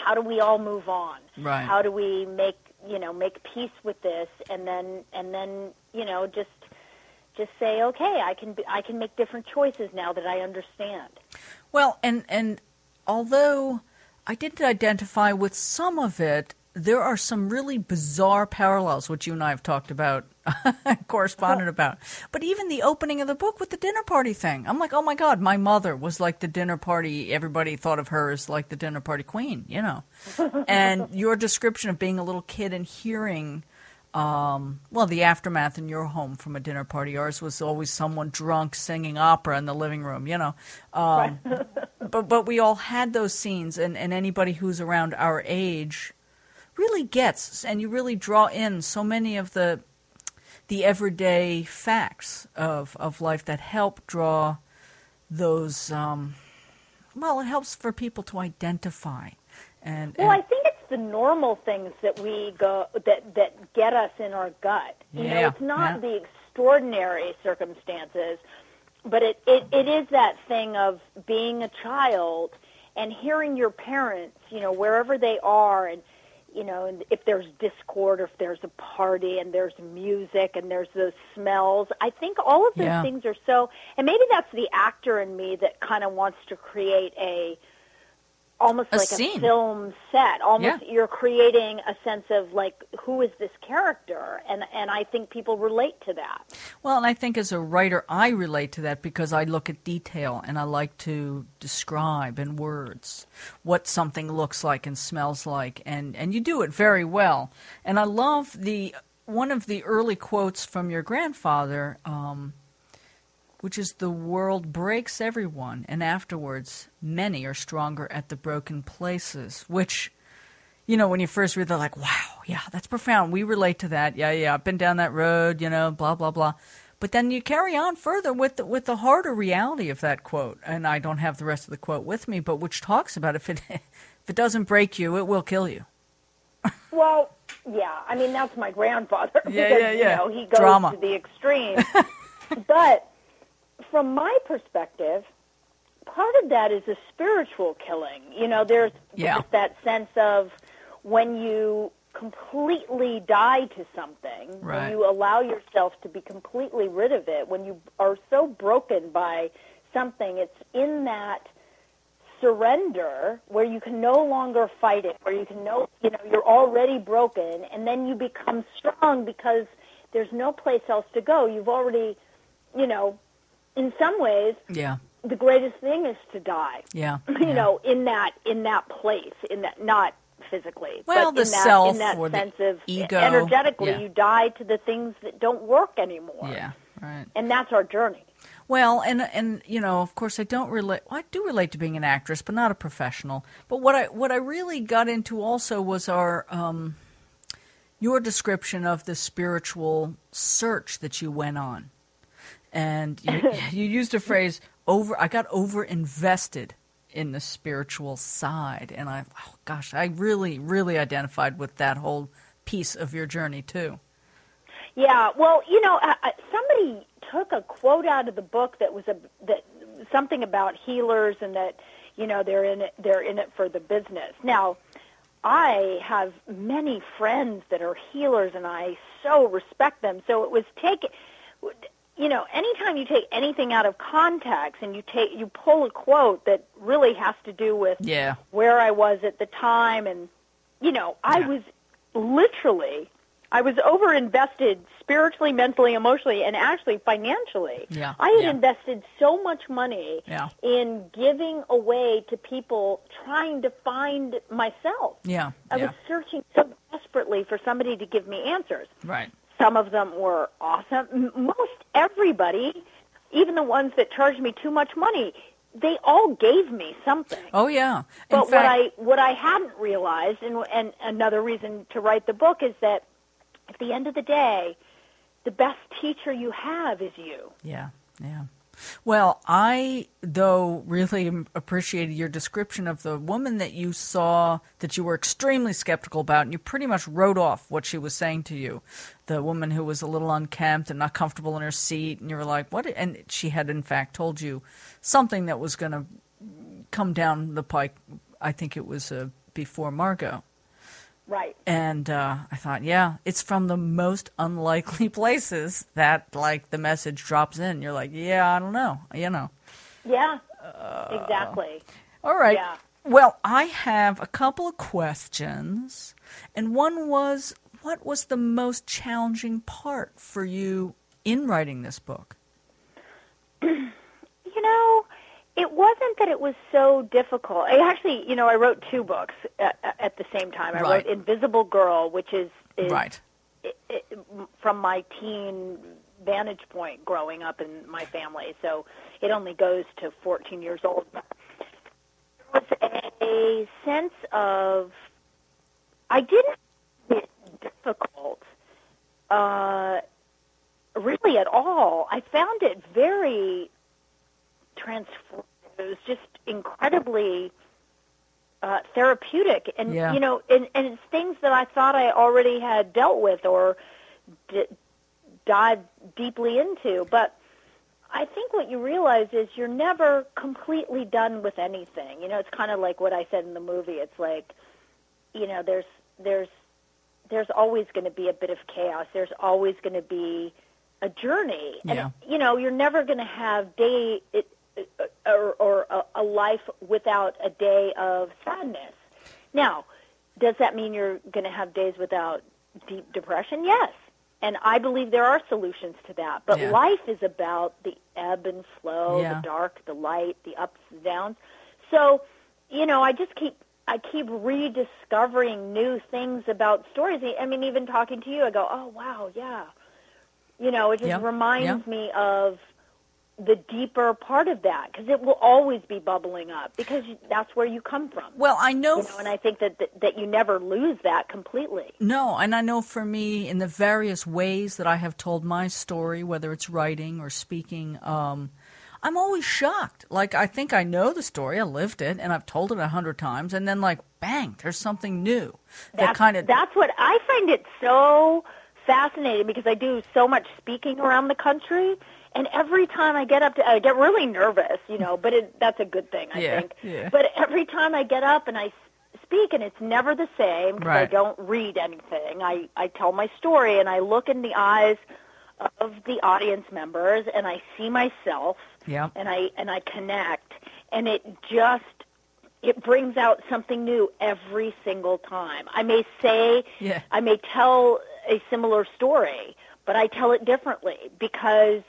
how do we all move on? Right. How do we make, you know, make peace with this, and then, and then, you know, just, just say, okay, I can, be, I can make different choices now that I understand. Well, and, and although I did identify with some of it, there are some really bizarre parallels, which you and I have talked about, corresponded about. But even the opening of the book with the dinner party thing, I'm like, oh my God, my mother was like the dinner party. Everybody thought of her as like the dinner party queen, you know. And your description of being a little kid and hearing, um, well, the aftermath in your home from a dinner party. Ours was always someone drunk singing opera in the living room, you know. Um, but but we all had those scenes, and, and anybody who's around our age really gets, and you really draw in so many of the the everyday facts of, of life that help draw those, um, well, it helps for people to identify. And, well, and I think it's the normal things that we go, that, that get us in our gut. You yeah, know, it's not yeah. the extraordinary circumstances, but it, it, it is that thing of being a child and hearing your parents, you know, wherever they are, and you know, and if there's discord or if there's a party and there's music and there's those smells, I think all of those yeah. things are so, and maybe that's the actor in me that kind of wants to create a, almost a like scene. a film set. Almost Yeah. you're creating a sense of like, who is this character? And and I think people relate to that. Well, and I think as a writer, I relate to that because I look at detail and I like to describe in words what something looks like and smells like, and, and you do it very well. And I love the one of the early quotes from your grandfather, um, which is, the world breaks everyone, and afterwards many are stronger at the broken places, which, you know, when you first read, they're like, wow, yeah, that's profound. We relate to that. Yeah, yeah, I've been down that road, you know, blah, blah, blah. But then you carry on further with the, with the harder reality of that quote, and I don't have the rest of the quote with me, but which talks about if it, if it doesn't break you, it will kill you. Well, yeah, I mean, that's my grandfather. Yeah, because, yeah, yeah. You know, he goes Drama. to the extreme. But from my perspective, part of that is a spiritual killing. You know, there's, Yeah. there's that sense of when you completely die to something, Right. when you allow yourself to be completely rid of it, when you are so broken by something, it's in that surrender where you can no longer fight it, where you can no, you know, you're already broken, and then you become strong because there's no place else to go. You've already, you know, in some ways, Yeah, the greatest thing is to die. yeah. You yeah. know, in that in that place, in that, not physically, Well, but the in that, self in that or the sense of ego. energetically, Yeah. you die to the things that don't work anymore. Yeah, right. And that's our journey. Well, and and you know, of course, I don't relate. Well, I do relate to being an actress, but not a professional. But what I what I really got into also was our um, your description of the spiritual search that you went on, and you, you used a phrase over. I got over invested in the spiritual side, and I, oh gosh, I really really identified with that whole piece of your journey too. Yeah, well, you know, I, I, somebody took a quote out of the book that was a that something about healers and that, you know, they're in it they're in it for the business. Now, I have many friends that are healers, and I so respect them. So it was taken, you know, anytime you take anything out of context and you take you pull a quote that really has to do with Yeah. where I was at the time, and you know, I Yeah. was literally. I was overinvested spiritually, mentally, emotionally, and actually financially. Yeah, I had yeah. invested so much money Yeah. in giving away to people trying to find myself. Yeah, I yeah, was searching so desperately for somebody to give me answers. right. Some of them were awesome. M- Most everybody, even the ones that charged me too much money, they all gave me something. Oh yeah. In But what fact, I what I hadn't realized, and and another reason to write the book, is that at the end of the day, the best teacher you have is you. Yeah, yeah. Well, I, though, really appreciated your description of the woman that you saw that you were extremely skeptical about, and you pretty much wrote off what she was saying to you. The woman who was a little unkempt and not comfortable in her seat, and you were like, what? And she had, in fact, told you something that was going to come down the pike. I think it was a before Margot. Right. And uh, I thought, yeah, it's from the most unlikely places that, like, the message drops in. You're like, yeah, I don't know, you know. Yeah, uh, exactly. All right. Yeah. Well, I have a couple of questions, and one was, what was the most challenging part for you in writing this book? You know, it wasn't that it was so difficult. I actually, you know, I wrote two books at, at the same time. I Right. wrote Invisible Girl, which is, is Right. it, it, from my teen vantage point growing up in my family. So it only goes to fourteen years old. There was a sense of, I didn't find it difficult uh, really at all. I found it very transformative. It was just incredibly uh, therapeutic, and Yeah. you know, and, and it's things that I thought I already had dealt with or d- dived deeply into. But I think what you realize is you're never completely done with anything. You know, it's kind of like what I said in the movie. It's like, you know, there's there's there's always going to be a bit of chaos. There's always going to be a journey, and Yeah. you know, you're never going to have day it, or, or a, a life without a day of sadness. Now, does that mean you're going to have days without deep depression? Yes. And I believe there are solutions to that. But Yeah. life is about the ebb and flow, Yeah. the dark, the light, the ups and downs. So, you know, I just keep I keep rediscovering new things about stories. I mean, even talking to you, I go, oh, wow, yeah. You know, it just Yeah. reminds Yeah. me of the deeper part of that, because it will always be bubbling up, because you, that's where you come from. Well, I know, You know, and I think that, that that you never lose that completely. No, and I know for me, in the various ways that I have told my story, whether it's writing or speaking, um, I'm always shocked. Like, I think I know the story, I lived it, and I've told it a hundred times, and then, like, bang, there's something new. That That's, kind of that's what I find it so fascinating, because I do so much speaking around the country, and every time I get up to, I get really nervous, you know, but it, that's a good thing, I Yeah, think. yeah. But every time I get up and I s- speak, and it's never the same, because I Right. don't read anything. I, I tell my story, and I look in the eyes of the audience members, and I see myself, Yeah. and I and I connect, and it just it brings out something new every single time. I may say, Yeah. I may tell a similar story, but I tell it differently, because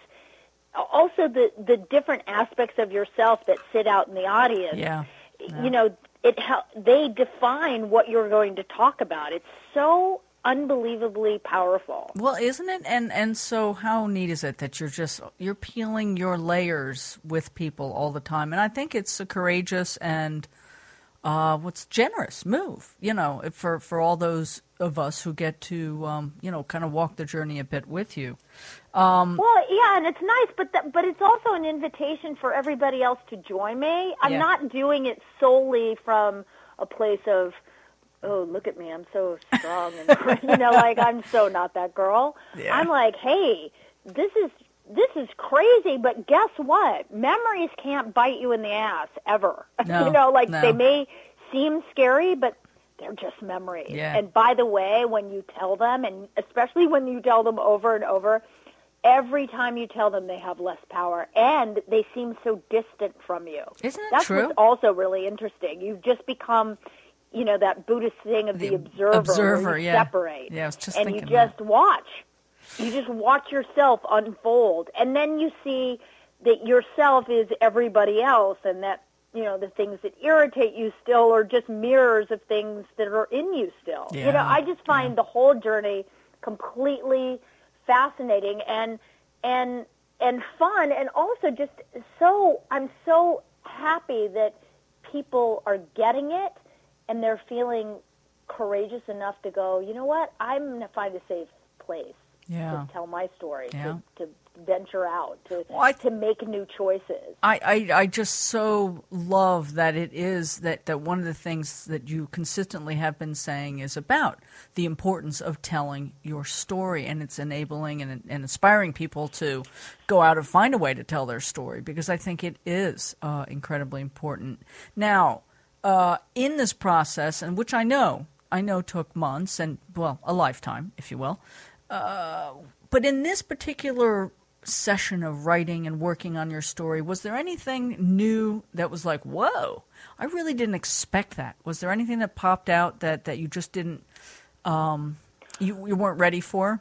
also the the different aspects of yourself that sit out in the audience, Yeah. you know, it hel- they define what you're going to talk about. It's so unbelievably powerful. Well, isn't it? And and so how neat is it that you're just you're peeling your layers with people all the time? And I think it's a courageous and uh, what's generous move, you know, for for all those of us who get to um, you know, kind of walk the journey a bit with you. Um, Well, yeah, and it's nice, but th- but it's also an invitation for everybody else to join me. I'm Yeah. not doing it solely from a place of, oh, look at me, I'm so strong, and you know, like I'm so not that girl. Yeah. I'm like, hey, this is this is crazy, but guess what? Memories can't bite you in the ass ever. No, you know, like no. they may seem scary, but they're just memories. Yeah. And by the way, when you tell them, and especially when you tell them over and over, every time you tell them, they have less power, and they seem so distant from you. Isn't it That's true? what's also really interesting. You've just become, you know, that Buddhist thing of the, The observer, observer, where you yeah. separate. Yeah, I was just and you thinking just that. watch. You just watch yourself unfold, and then you see that yourself is everybody else, and that, you know, the things that irritate you still are just mirrors of things that are in you still. You know, Yeah, I just find the whole journey completely fascinating and and and fun, and also just so I'm so happy that people are getting it and they're feeling courageous enough to go, you know what, I'm going to find a safe place Yeah. to tell my story, Yeah. to, to venture out, to Well, I- to make new choices. I, I, I just so love that it is that, that one of the things that you consistently have been saying is about the importance of telling your story, and it's enabling and, and inspiring people to go out and find a way to tell their story, because I think it is uh, incredibly important. Now, uh, in this process, and which I know, I know took months and, well, a lifetime, if you will. Uh, but in this particular session of writing and working on your story, was there anything new that was like, whoa, I really didn't expect that? Was there anything that popped out that, that you just didn't, um, you, you weren't ready for?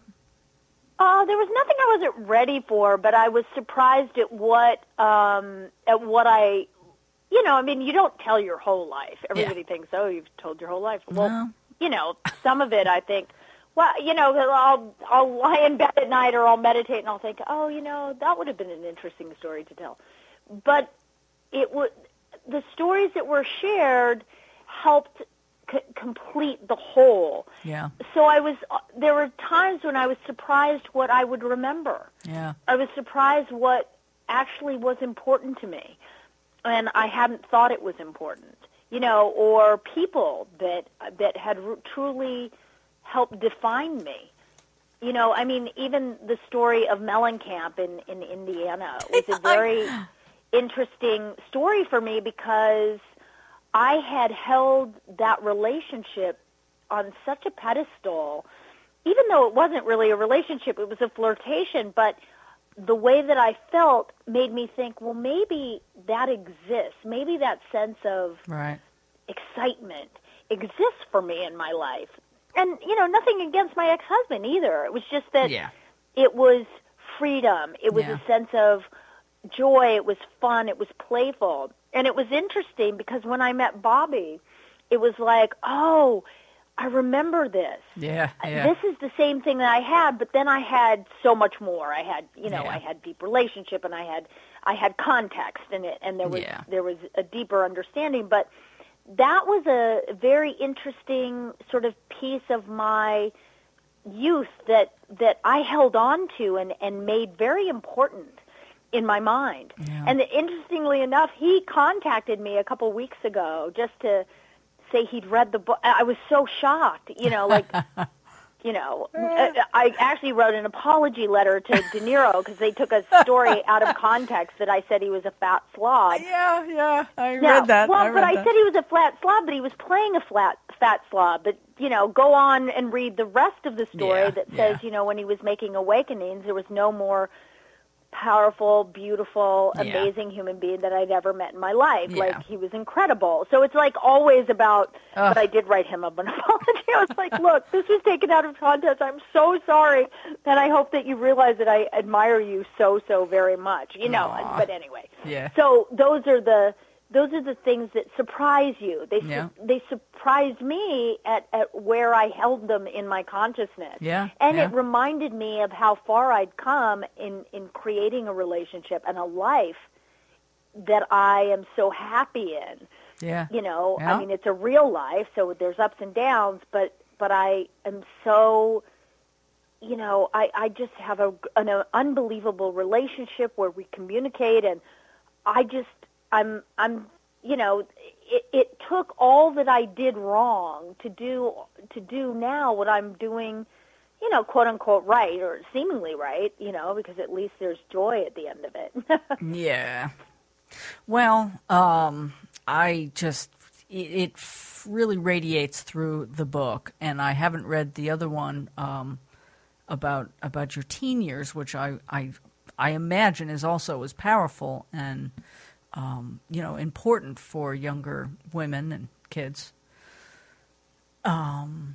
Uh, there was nothing I wasn't ready for, but I was surprised at what, um, at what I, you know, I mean, you don't tell your whole life. Everybody yeah. thinks, oh, you've told your whole life. Well, no. you know, some of it I think, well, you know, I'll, I'll lie in bed at night or I'll meditate and I'll think, oh, you know, that would have been an interesting story to tell. But it would, the stories that were shared helped c- complete the whole. Yeah. So I was, there were times when I was surprised what I would remember. Yeah. I was surprised what actually was important to me. And I hadn't thought it was important, you know, or people that, that had r- truly helped define me. You know, I mean, even the story of Mellencamp in, in Indiana was a very interesting story for me because I had held that relationship on such a pedestal, even though it wasn't really a relationship, it was a flirtation, but the way that I felt made me think, well, maybe that exists. Maybe that sense of right. excitement exists for me in my life. And, you know, nothing against my ex-husband either. It was just that yeah. it was freedom. It was yeah. a sense of joy. It was fun. It was playful. And it was interesting because when I met Bobby, it was like, oh, I remember this. Yeah, yeah. This is the same thing that I had, but then I had so much more. I had, you know, yeah. I had deep relationship and I had I had context in it, and there was yeah. there was a deeper understanding, but that was a very interesting sort of piece of my youth that that I held on to and, and made very important in my mind. Yeah. And interestingly enough, he contacted me a couple weeks ago just to say he'd read the book. I was so shocked, you know, like, you know, I actually wrote an apology letter to De Niro because they took a story out of context that I said he was a fat slob. Yeah, yeah, I now, read that. Well, I read but I that. said he was a flat slob, but he was playing a flat fat slob. But, you know, go on and read the rest of the story yeah, that says, yeah. you know, when he was making Awakenings, there was no more powerful, beautiful, Yeah. amazing human being that I'd ever met in my life. Yeah. Like, he was incredible. So it's like always about, Ugh. but I did write him up an apology. I was like, look, this was taken out of context. I'm so sorry. And I hope that you realize that I admire you so, so very much. You know, Aw. but anyway. Yeah. So those are the, those are the things that surprise you. They, Yeah. su- they surprised me at, at where I held them in my consciousness. Yeah, And yeah. it reminded me of how far I'd come in, in creating a relationship and a life that I am so happy in. Yeah. You know, Yeah. I mean, it's a real life, so there's ups and downs, but, but I am so, you know, I, I just have a, an unbelievable relationship where we communicate, and I just, I'm, I'm, you know, it, it took all that I did wrong to do, to do now what I'm doing, you know, quote unquote right, or seemingly right, you know, because at least there's joy at the end of it. Yeah. Well, um, I just, it, it f- really radiates through the book, and I haven't read the other one um, about about your teen years, which I, I, I imagine is also as powerful and, um, you know, important for younger women and kids. Um,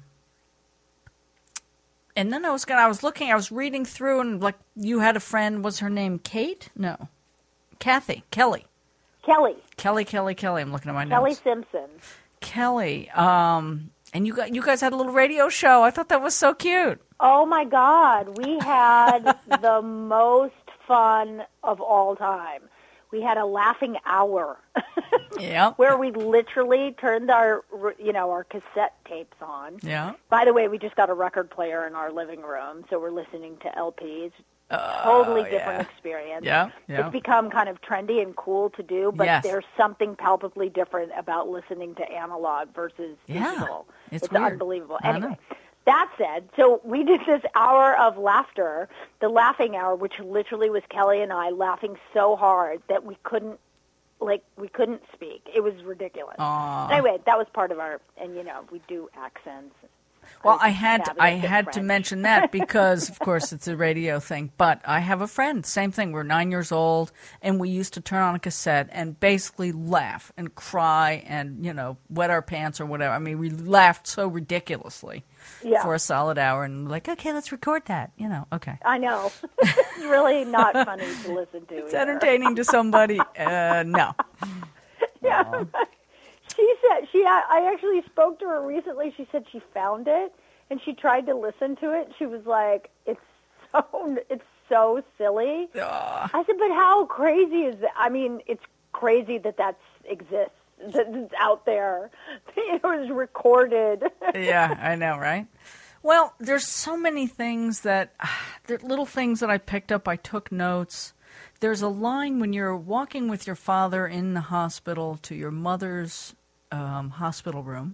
and then I was gonna, I was looking, I was reading through, and like, you had a friend, was her name Kate? No. Kathy, Kelly. Kelly. Kelly, Kelly, Kelly. I'm looking at my Kelly notes. Simpson. Kelly. Um, and you got, you guys had a little radio show. I thought that was so cute. Oh, my God. We had the most fun of all time. We had a laughing hour. Yeah. Where we literally turned our, you know, our cassette tapes on. Yeah. By the way, we just got a record player in our living room, so we're listening to L Ps. Uh, Totally different yeah. experience. Yeah, yeah. It's become kind of trendy and cool to do, but Yes. there's something palpably different about listening to analog versus Yeah, digital. it's It's weird. unbelievable. I Anyway, know. that said, so we did this hour of laughter, the laughing hour, which literally was Kelly and I laughing so hard that we couldn't like we couldn't speak. It was ridiculous. Aww. Anyway, that was part of our, and you know, we do accents. Well, I had I had French. to mention that because, of course, it's a radio thing. But I have a friend, same thing. We're nine years old, and we used to turn on a cassette and basically laugh and cry and, you know, wet our pants or whatever. I mean, we laughed so ridiculously yeah. for a solid hour, and like, okay, let's record that. You know, okay. I know. It's really not funny to listen to. It's either. entertaining to somebody. Uh, no. Yeah. No. She said she. I actually spoke to her recently. She said she found it and she tried to listen to it. She was like, "It's so, it's so silly." Ugh. I said, "But how crazy is that? I mean, it's crazy that that exists. That it's out there. It was recorded." Yeah, I know, right? Well, there's so many things that, there are little things that I picked up. I took notes. There's a line when you're walking with your father in the hospital to your mother's um, hospital room.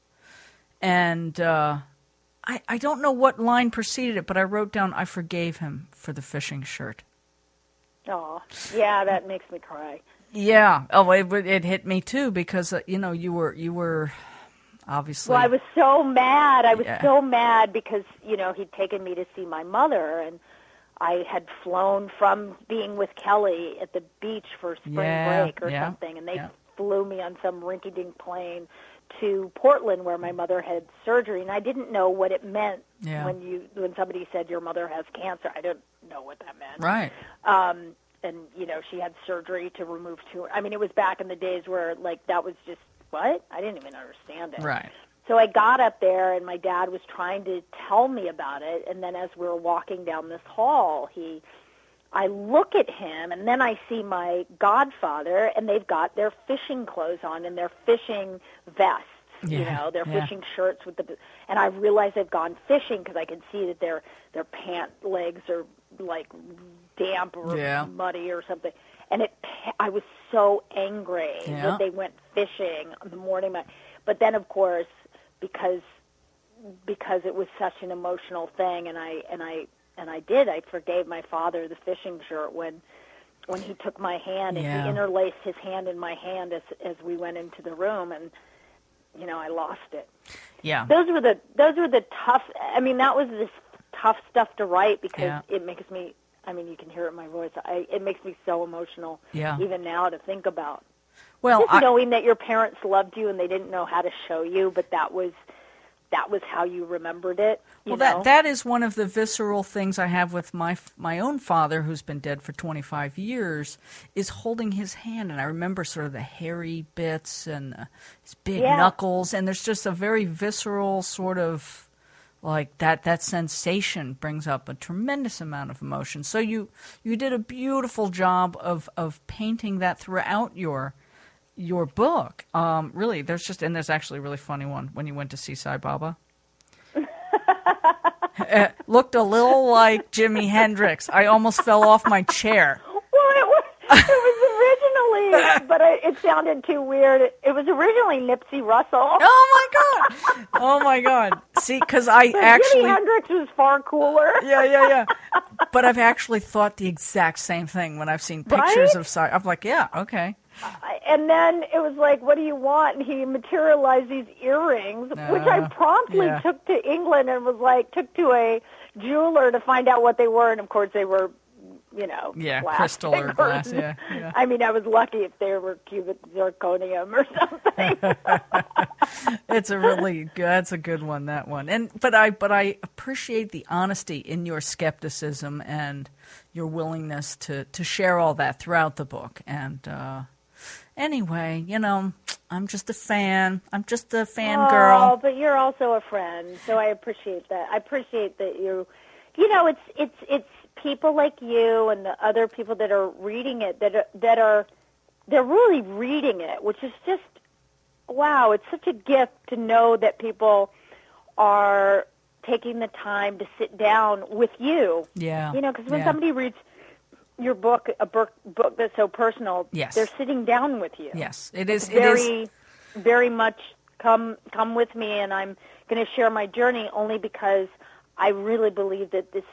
And uh, I, I don't know what line preceded it, but I wrote down, I forgave him for the fishing shirt. Oh, yeah, that makes me cry. Yeah. Oh, it, it hit me too because, uh, you know, you were, you were obviously. Well, I was so mad. I was Yeah. so mad because, you know, he'd taken me to see my mother, and I had flown from being with Kelly at the beach for spring Yeah, break or yeah, something, and they yeah. flew me on some rinky-dink plane to Portland where my mother had surgery, and I didn't know what it meant Yeah. when you when somebody said your mother has cancer. I didn't know what that meant. Right. Um, and you know, she had surgery to remove tumor. I mean, it was back in the days where like that was just what? I didn't even understand it. Right. So I got up there, and my dad was trying to tell me about it. And then as we were walking down this hall, he, I look at him, and then I see my godfather, and they've got their fishing clothes on and their fishing vests. Yeah, You know, their yeah. fishing shirts with the, and I realize they've gone fishing because I can see that their their pant legs are like damp or Yeah. muddy or something. And it, I was so angry Yeah. that they went fishing on the morning. But then, of course, because because it was such an emotional thing, and I and I and I did, I forgave my father the fishing shirt when when he took my hand and Yeah. he interlaced his hand in my hand as as we went into the room, and you know, I lost it. Yeah. Those were the those were the tough. I mean, that was this tough stuff to write because Yeah. it makes me. I mean, you can hear it in my voice. I, it makes me so emotional, Yeah. even now, to think about. Well, Just I, knowing that your parents loved you and they didn't know how to show you, but that was that was how you remembered it. You well, know? that that is one of the visceral things I have with my my own father, who's been dead for twenty-five years, is holding his hand, and I remember sort of the hairy bits and uh, his big Yeah. knuckles, and there's just a very visceral sort of like that. That sensation brings up a tremendous amount of emotion. So you you did a beautiful job of of painting that throughout your. Your book, um, really, there's just, and there's actually a really funny one when you went to see Sai Baba. It looked a little like Jimi Hendrix. I almost fell off my chair. Well, it was, it was originally, but I, it sounded too weird. It, it was originally Nipsey Russell. Oh my god! Oh my god! See, because I But actually, Jimi Hendrix was far cooler. yeah, yeah, yeah. But I've actually thought the exact same thing when I've seen pictures Right? of Sai. I'm like, yeah, okay. I- And then it was like, what do you want? And he materialized these earrings, which I Uh, promptly yeah. took to England and was like, took to a jeweler to find out what they were. And of course, they were, you know, Yeah, glass crystal or figures. glass, yeah, yeah. I mean, I was lucky if they were cubic zirconium or something. It's a really good. That's a good one. That one. And but I but I appreciate the honesty in your skepticism and your willingness to, to share all that throughout the book. And uh, anyway, you know, I'm just a fan. I'm just a fan Oh, girl. but you're also a friend, so I appreciate that. I appreciate that you, you know, it's it's it's people like you and the other people that are reading it that are, that are they're really reading it, which is just wow. It's such a gift to know that people are taking the time to sit down with you. Yeah. You know, because when yeah. somebody reads your book, a book, book that's so personal, Yes. they're sitting down with you. Yes, it is. It's It is. very, very much come come with me, and I'm going to share my journey only because I really believe that this is,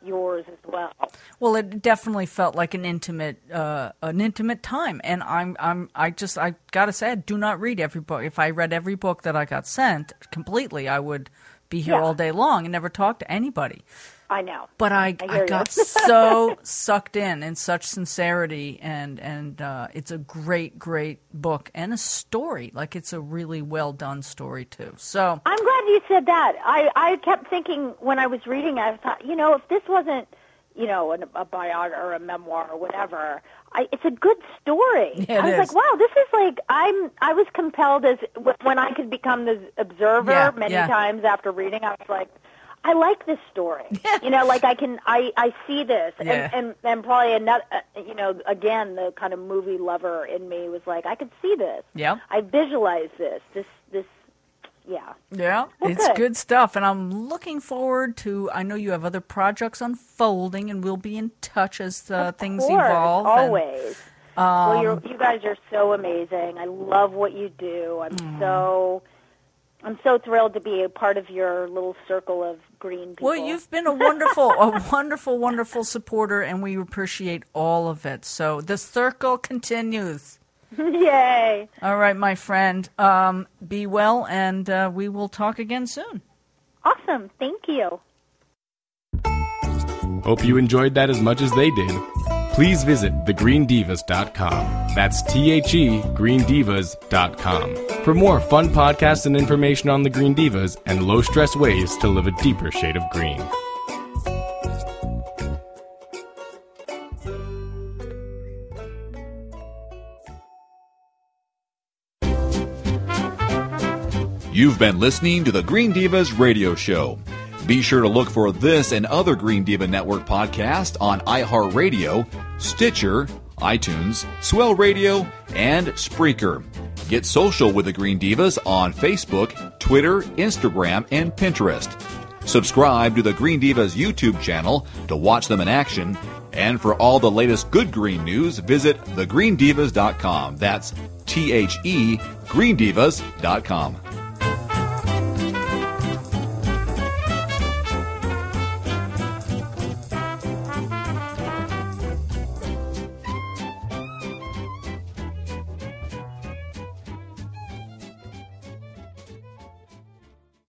yours as well. Well, it definitely felt like an intimate, uh, an intimate time, and I'm, I'm, I just, I gotta say, I do not read every book. If I read every book that I got sent completely, I would be here Yeah. all day long and never talk to anybody. I know. But I, I I, hear got you. so sucked in in such sincerity, and and uh, it's a great, great book and a story. Like, it's a really well done story too. So I'm glad you said that. I, I kept thinking when I was reading, I thought, you know, if this wasn't, you know, a, a biography or a memoir or whatever, I, it's a good story. Yeah, it I was is. like, wow, this is like, I'm, I was compelled as, when I could become the observer Yeah, many yeah. times after reading, I was like, I like this story. You know, like I can, I, I see this. Yeah. And, and, and probably another, uh, you know, again, the kind of movie lover in me was like, I could see this. yeah. I visualize this, this, this, yeah. Yeah, Well, it's good. good stuff, and I'm looking forward to. I know you have other projects unfolding, and we'll be in touch as uh, Of things course, evolve. and- always. well, you're, you guys are so amazing. I love what you do. I'm Mm. so, I'm so thrilled to be a part of your little circle of green people. Well, you've been a wonderful, a wonderful, wonderful supporter, and we appreciate all of it. So the circle continues. Yay! All right, my friend. Um, be well, and uh, we will talk again soon. Awesome. Thank you. Hope you enjoyed that as much as they did. Please visit the green divas dot com. That's T H E green divas dot com for more fun podcasts and information on the Green Divas and low-stress ways to live a deeper shade of green. You've been listening to the Green Divas Radio Show. Be sure to look for this and other Green Diva Network podcasts on iHeartRadio, Stitcher, iTunes, Swell Radio, and Spreaker. Get social with the Green Divas on Facebook, Twitter, Instagram, and Pinterest. Subscribe to the Green Divas YouTube channel to watch them in action. And for all the latest good green news, visit the green divas dot com. That's T H E green divas dot com.